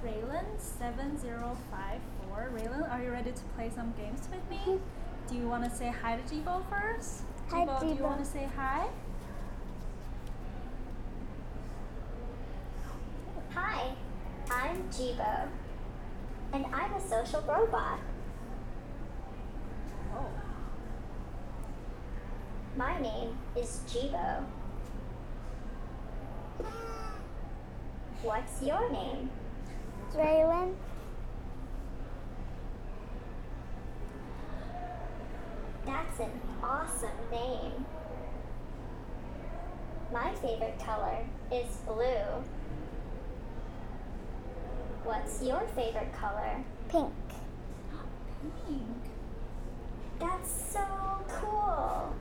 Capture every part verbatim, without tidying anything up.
Raylan seven zero five four. Raylan, are you ready to play some games with me? Mm-hmm. Do you want to say hi to Jibo first? Hi, Jibo, Jibo. do you want to say hi? Hi, I'm Jibo, and I'm a social robot. Oh. My name is Jibo. What's your name? Raylan. That's an awesome name. My favorite color is blue. What's your favorite color? Pink. Pink. That's so cool.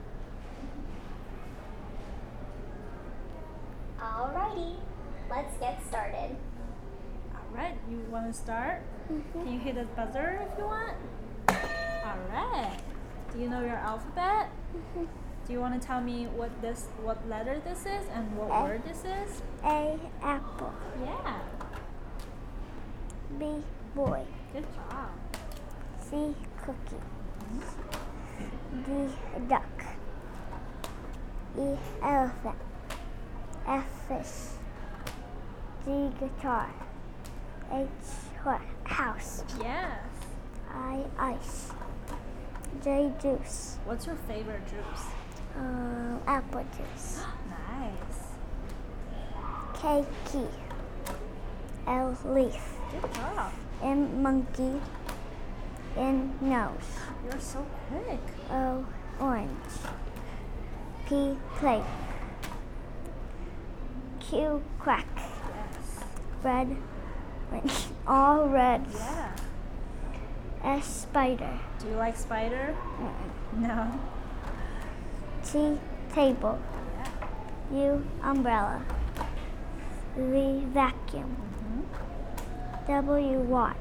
Alrighty, let's get started. Alright, you want to start? Mm-hmm. Can you hit the buzzer if you want? Alright. Do you know your alphabet? Mm-hmm. Do you want to tell me what this, what letter this is and what A. word this is? A, apple. Yeah. B, boy. Good job. C, cookie. D, duck. E, elephant. F, fish. G, guitar. H, horse, house. Yes. I, ice. J, juice. What's your favorite juice? Um, apple juice. Nice. K, key. L, leaf. Good job. M, monkey. N, nose. You're so quick. O, orange. P, plate. Q, quack. Yes. Red, all red. Yeah. S, spider. Do you like spider? Mm-mm. No. T, table. Yeah. U, umbrella. V, vacuum. Mm-hmm. W, watch.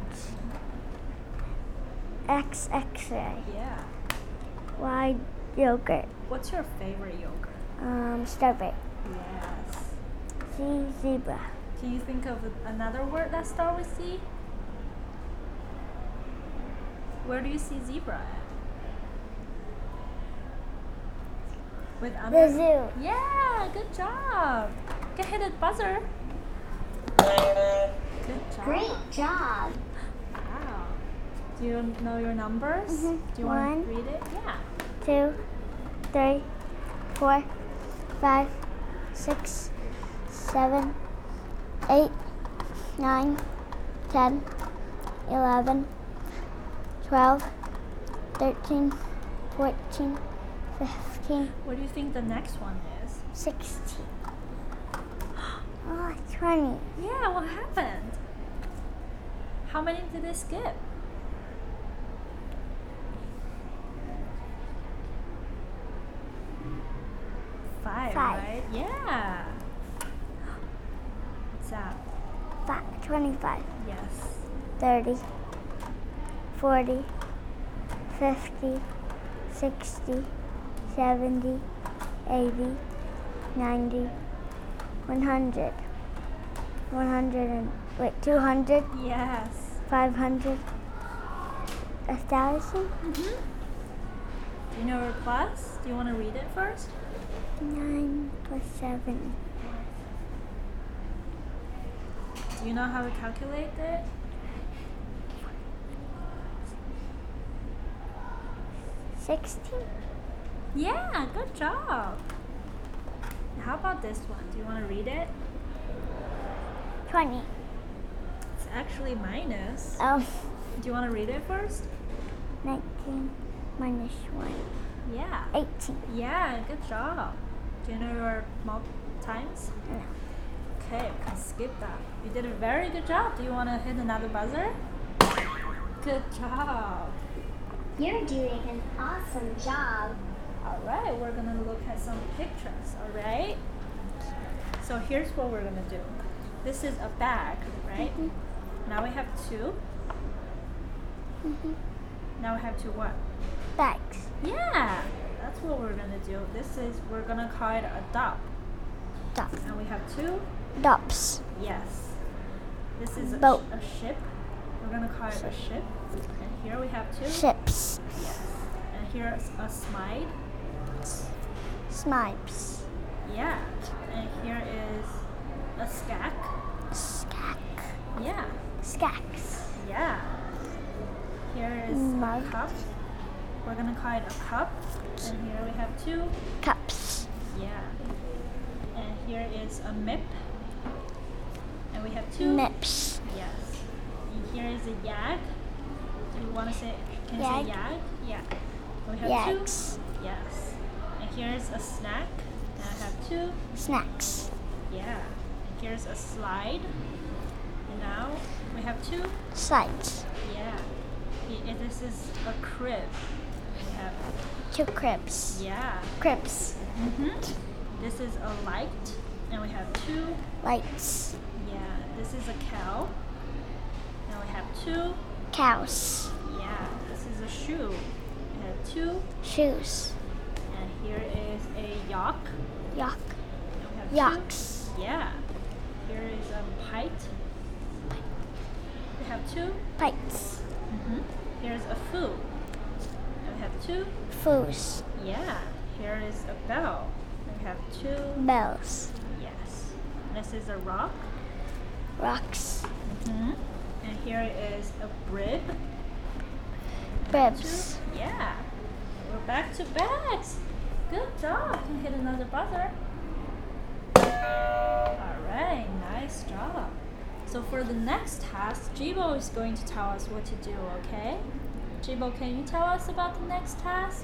X, x-ray. Yeah. Y, yogurt. What's your favorite yogurt? Um, strawberry. Yes. Z, zebra. Can you think of another word that starts with Z? Where do you see zebra at? With The under? zoo. Yeah, good job. Go hit the buzzer. Good job. Great job. Wow. Do you know your numbers? Mhm. Do you want One. to read it? Yeah. Two, three, four, five, six, seven, eight, nine, ten, eleven, twelve, thirteen, fourteen, fifteen, What do you think the next one is? sixteen. Oh, twenty. Yeah, what happened? How many did they skip? Five, Five. right? Yeah. What's that? Five, twenty-five, Yes. thirty, forty, fifty, sixty, seventy, eighty, ninety, one hundred, one hundred and, wait, two hundred, Yes. five hundred, a thousand, Mm-hmm. Do you know your plus? Do you want to read it first? nine plus seven, Do you know how to calculate it? sixteen, Yeah, good job. How about this one? Do you want to read it? twenty. It's actually minus. Oh, Do you want to read it first? nineteen minus one, Yeah. eighteen. Yeah, good job. Do you know your mul- times? No. Okay, we can skip that. You did a very good job. Do you want to hit another buzzer? Good job. You're doing an awesome job. Alright, we're gonna look at some pictures, alright? So here's what we're gonna do. This is a bag, right? Mhm. Now we have two. Mhm. Now we have two what? Bags. Yeah, that's what we're gonna do. This is, we're gonna call it a dot. Dop. And we have two. Dops. Yes. This is a, Boat. sh- a ship. We're gonna call it a ship. And here we have two. Ships. Yes. And here's a slide. Snipes. Yeah. And here is a skack. Skack. Yeah. Skacks. Yeah. Here is Mug. a cup. We're gonna call it a cup. And here we have two. Cups. Yeah. And here is a mip. And we have two. Mips. Yes. And here is a yag. Do you want to say? Can you Yag. say yag? Yeah. We have Yags. two. Yes. And here's a snack. And I have two. Snacks. Yeah. And here's a slide. And now we have two. Slides. Yeah. He- and this is a crib. We have Two cribs. yeah. Cribs. Mhm. This is a light. And we have two. Lights. Yeah. This is a cow. And we have two. Cows. Yeah, this is a shoe. We have two. Shoes. And here is a yak. Yuck. And we have Yucks. two. Yeah. Here is a pite. We have two. Bites. Mm-hmm. Here's a foo. And we have two. Foos. Yeah. Here is a bell. And we have two. Bells. Yes. This is a rock. Rocks. Mm-hmm. And here is a brib. Bibs. Two. Yeah. We're back to bags. Good job. You can hit another buzzer. Alright, nice job. So for the next task, Jibo is going to tell us what to do, okay? Jibo, can you tell us about the next task?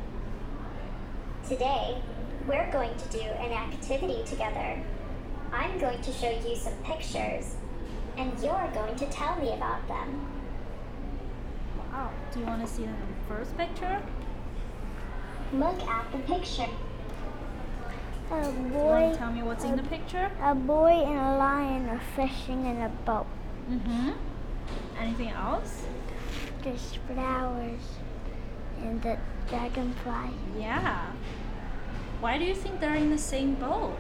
Today, we're going to do an activity together. I'm going to show you some pictures, and you're going to tell me about them. Wow. Do you want to see the first picture? Look at the picture. A Do you want boy. to tell me what's in the picture? A boy and a lion are fishing in a boat. Mm-hmm. Anything else? There's flowers and the dragonfly. Yeah. Why do you think they're in the same boat?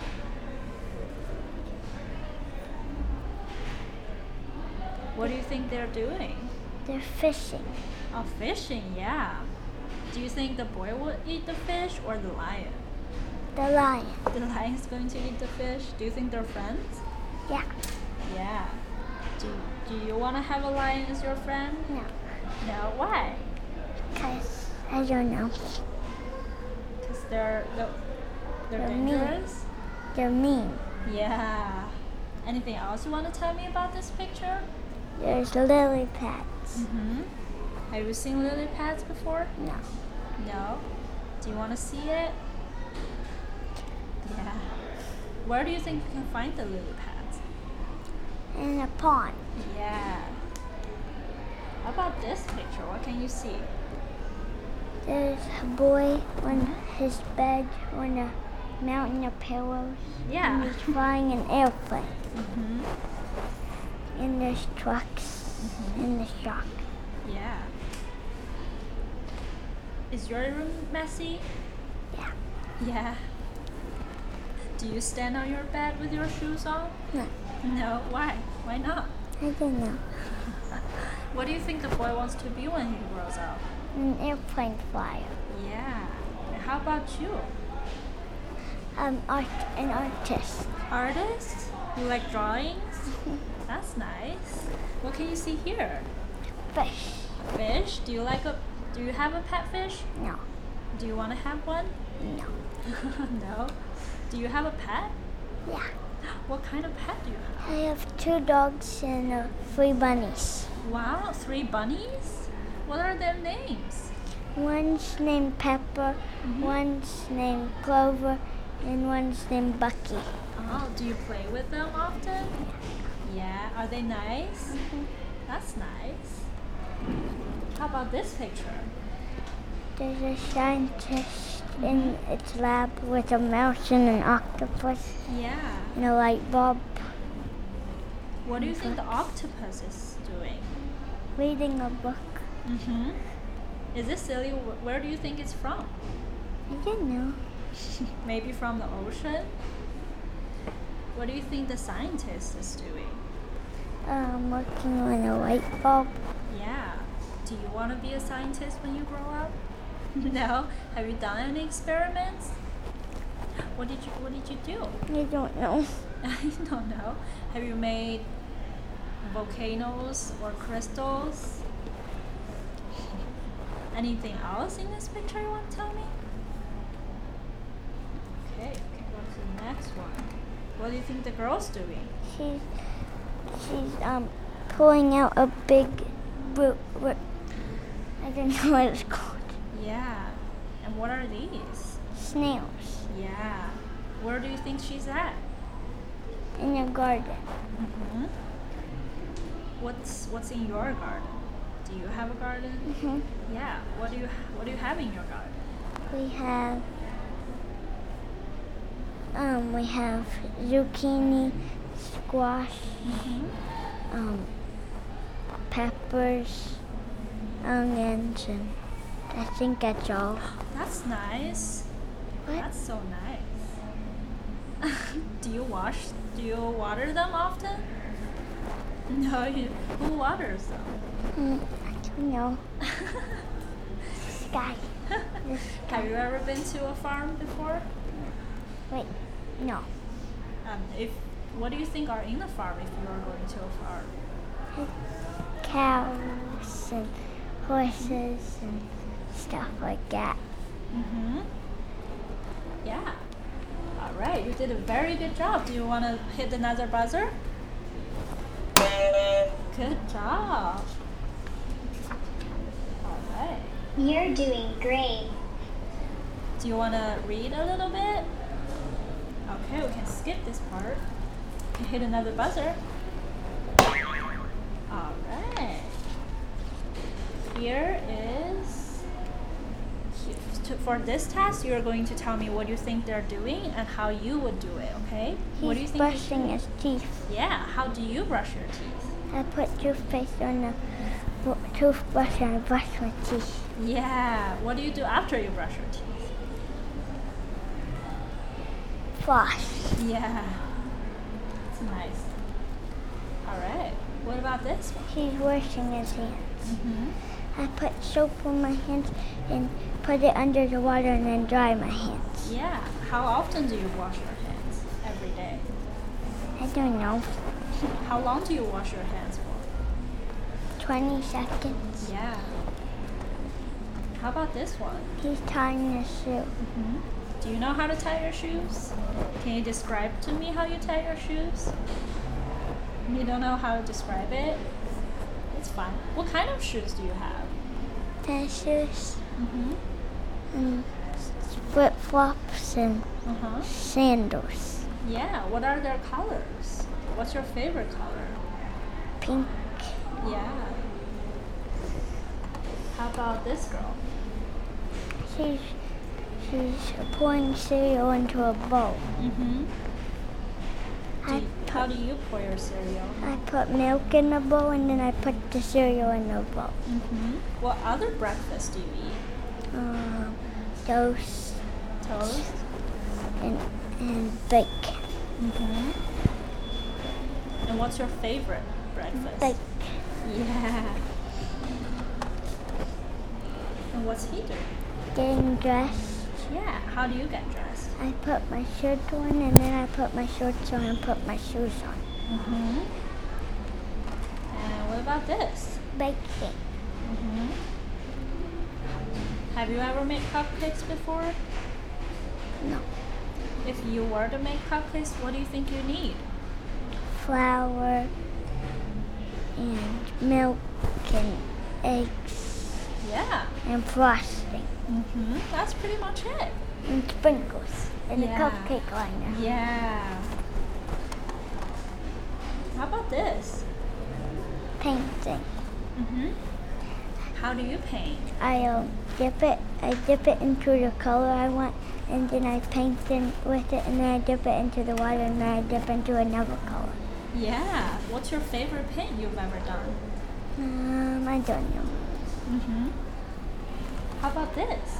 What do you think they're doing? They're fishing. Oh, fishing, yeah. Do you think the boy will eat the fish or the lion? The lion. The lion's going to eat the fish. Do you think they're friends? Yeah. Yeah. Do, do you want to have a lion as your friend? No. No, why? Because I don't know. Because they're, they're, they're They're mean. dangerous? They're mean. Yeah. Anything else you want to tell me about this picture? There's lily pads. Mm-hmm. Have you seen lily pads before? No. No. Do you want to see it? Yeah. Where do you think you can find the lily pads? In a pond. Yeah. How about this picture? What can you see? There's a boy on his bed on a mountain of pillows. Yeah. And he's flying an airplane. Mm-hmm. And there's trucks Mhm. in the shop. Yeah. Is your room messy? Yeah. Yeah. Do you stand on your bed with your shoes on? No. No. Why? Why not? I don't know. What do you think the boy wants to be when he grows up? An airplane flyer. Yeah. And how about you? Um, art, an artist. Artist? You like drawings? That's nice. What can you see here? Fish. Fish? Do you like a? Do you have a pet fish? No. Do you want to have one? No. No. Do you have a pet? Yeah. What kind of pet do you have? I have two dogs and uh, three bunnies. Wow, three bunnies? What are their names? One's named Pepper, Mhm. one's named Clover, and one's named Bucky. Oh, do you play with them often? Yeah. Are they nice? That's nice. How about this picture? There's a scientist in its lab with a mouse and an octopus Yeah. and a light bulb What do you think the octopus is doing? reading a book. Mm-hmm. Is this silly? Wh- Where do you think it's from? I don't know. Maybe from the ocean? What do you think the scientist is doing? Um, working on a light bulb. Yeah. Do you want to be a scientist when you grow up? No. Have you done any experiments? What did you What did you do? I don't know. I don't know. Have you made volcanoes or crystals? Anything else in this picture you want to tell me? Okay, okay, go to the next one. What do you think the girl's doing? She's she's um pulling out a big root. root. I don't know what it's called. Yeah. And what are these? Snails Yeah. Where do you think she's at? in a garden. Mm-hmm. What's What's in your garden? Do you have a garden? hmm Yeah. What do you What do you have in your garden? We have um we have zucchini, squash, Mm-hmm. um peppers, onions, and I think that's all. That's nice. What? That's so nice. Do you wash? Do you water them often? No. You, who waters them? Mm, I don't know. Sky. The Have sky. you ever been to a farm before? Wait, no. Um, if What do you think are in the farm if you are going to a farm? Cows and horses and stuff like that. Mm-hmm. Yeah. All right. You did a very good job. Do you want to hit another buzzer? Good job. All right. You're doing great. Do you want to read a little bit? Okay, we can skip this part. You can hit another buzzer. All right. Here is, to- for this task, you're going to tell me what you think they're doing and how you would do it, okay? What do you He's think? brushing his teeth. Yeah, how do you brush your teeth? I put toothpaste on the w- toothbrush and I brush my teeth. Yeah, what do you do after you brush your teeth? Floss. Yeah, it's nice. All right, what about this one? He's washing his hands. Mm-hmm. I put soap on my hands and put it under the water and then dry my hands. Yeah, how often do you wash your hands? Every day. I don't know, How long do you wash your hands for? twenty seconds. Yeah. How about this one? He's tying a shoe. Mm-hmm. Do you know how to tie your shoes? Can you describe to me how you tie your shoes? You don't know how to describe it? It's fine. What kind of shoes do you have? Tennis shoes Mm-hmm. and flip flops and Uh-huh. sandals. Yeah, what are their colors? What's your favorite color? Pink. Yeah. How about this girl? She's she's pouring cereal into a bowl. Mm-hmm. I How put, do you pour your cereal? I put milk in the bowl and then I put the cereal in the bowl. Mm-hmm. What other breakfast do you eat? Um, toast Toast? and and bacon. Mm-hmm. And what's your favorite breakfast? Bacon. Yeah. And what's he doing? Getting dressed. Yeah. How do you get dressed? I put my shirt on and then I put my shorts on and put my shoes on. Mm-hmm. And what about this? Baking. Mm-hmm. Have you ever made cupcakes before? No. If you were to make cupcakes, what do you think you need? Flour and milk and eggs Yeah. and frosting Mm-hmm. That's pretty much it. and sprinkles and Yeah. a cupcake liner. Yeah. How about this? Painting. Mm-hmm. How do you paint? I um, dip it. I dip it into the color I want, and then I paint in with it, and then I dip it into the water, and then I dip into another color. Yeah. What's your favorite paint you've ever done? Um, I don't know. Mm-hmm. How about this?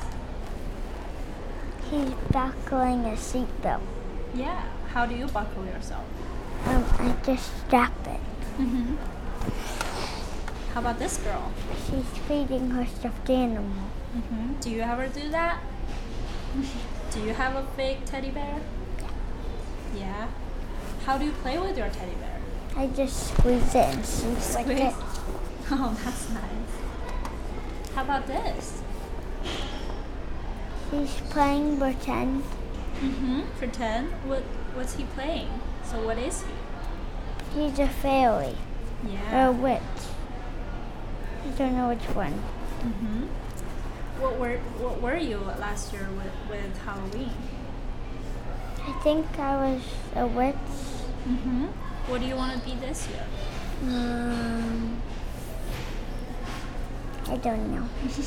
He's buckling a seatbelt. Yeah. How do you buckle yourself? Um, I just strap it. Mm-hmm. How about this girl? She's feeding her stuffed animal. Mm-hmm. Do you ever do that? Do you have a fake teddy bear? Yeah. How do you play with your teddy bear? I just squeeze it and she licked Squeeze? it. Oh, that's nice. How about this? She's playing pretend. Mm-hmm. Pretend. What? What's he playing? So what is he? She's a fairy or Yeah. a witch. I don't know which one. Mm-hmm. What were What were you last year with with Halloween? I think I was a witch. Mm-hmm. What do you want to be this year? Um, I don't know.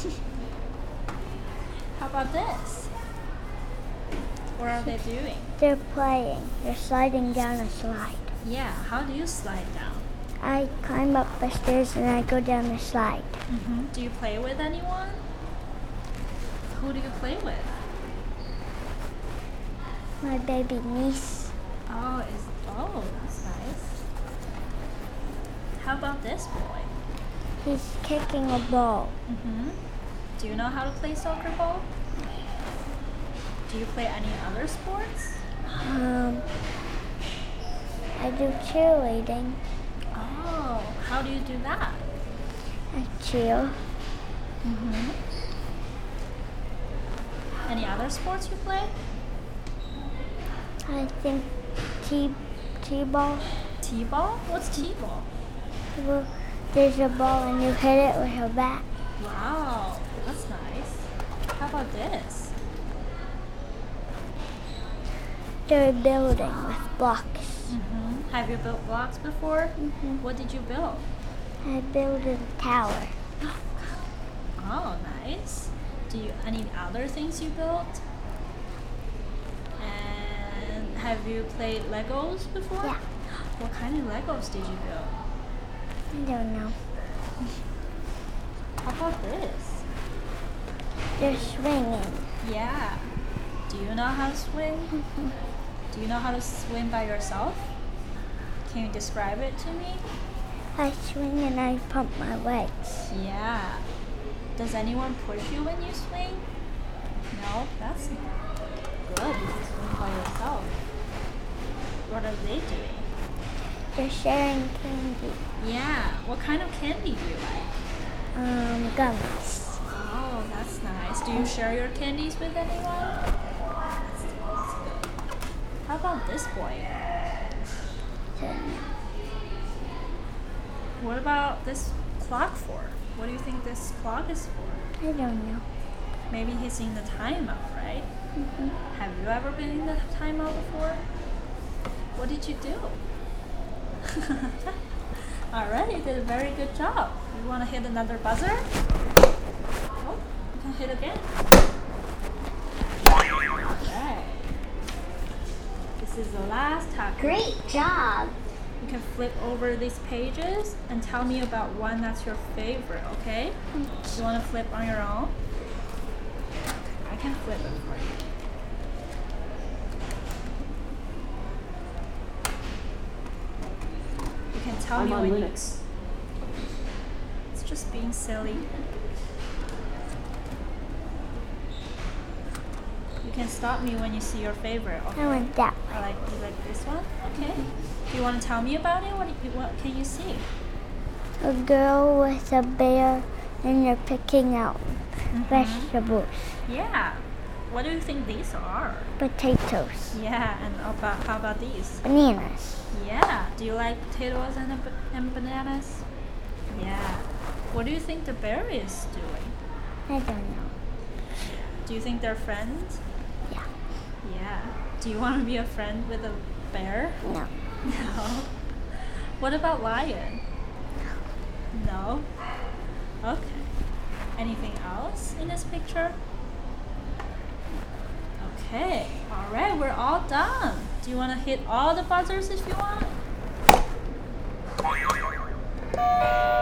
How about this? What are they doing? They're playing. They're sliding down a slide. Yeah. How do you slide down? I climb up the stairs and I go down the slide. Mm-hmm. Do you play with anyone? Who do you play with? My baby niece. Oh, is oh, that's nice. How about this boy? He's kicking a ball. Mm-hmm. Do you know how to play soccer ball? Do you play any other sports? Um, I do cheerleading. Oh, how do you do that? I cheer. Mm-hmm. Any other sports you play? I think t t-ball. T-ball? What's T-ball? Well, there's a ball and you hit it with a bat. Wow, that's nice. How about this? They're building with blocks. Mm-hmm. Have you built blocks before? Mhm. What did you build? I built a tower. Oh, nice. Do you any other things you built? And have you played Legos before? Yeah. What kind of Legos did you build? I don't know. How about this? They're swinging. Yeah. Do you know how to swim? Do you know how to swim by yourself? Can you describe it to me? I swing and I pump my legs. Yeah. Does anyone push you when you swing? No? That's good. You can swim by yourself. What are they doing? They're sharing candy. Yeah. What kind of candy do you like? Um, gummies. Oh, that's nice. Do you share your candies with anyone? That's, that's good. How about this boy? What about this clock for? What do you think this clock is for? I don't know. Maybe he's in the timeout, right? Mhm. Have you ever been in the timeout before? What did you do? Alright, you did a very good job. You want to hit another buzzer? Oh, you can hit again. Alright. This is the last taco. Great job! You can flip over these pages and tell me about one that's your favorite, okay? You want to flip on your own? I can flip it for you. You can tell I'm me on when Linux. you... It's just being silly. You can stop me when you see your favorite, okay? I want that I like you like this one? Okay. Do you want to tell me about it? What, do you, what can you see? one. A girl with a bear and they're picking out vegetables. Yeah. What do you think these are? Potatoes. Yeah, and about how about these? Bananas. Yeah. Do you like potatoes and, a, and bananas? Yeah. What do you think the bear is doing? I don't know. Do you think they're friends? Yeah. Yeah. Do you want to be a friend with a bear? No. No. What about lion? No. Okay. Anything else in this picture? Okay. All right, we're all done. Do you want to hit all the buzzers if you want?